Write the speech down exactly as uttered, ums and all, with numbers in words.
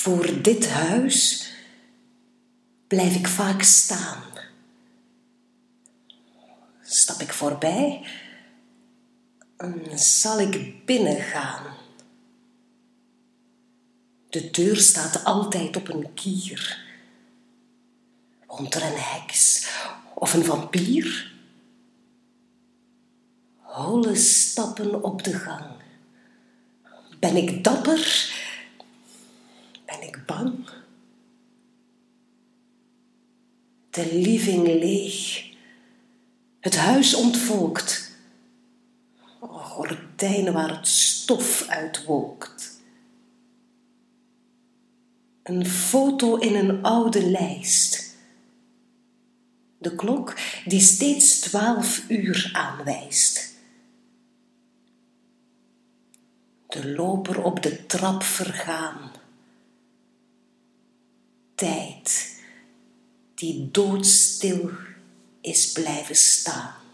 Voor dit huis blijf ik vaak staan. Stap ik voorbij, zal ik binnengaan. De deur staat altijd op een kier. Woont er een heks of een vampier? Holle stappen op de gang. Ben ik dapper? Ben ik bang? De living leeg. Het huis ontvolkt. Oh, gordijnen waar het stof uitwolkt. Een foto in een oude lijst. De klok die steeds twaalf uur aanwijst. De loper op de trap vergaan. Tijd die doodstil is blijven staan.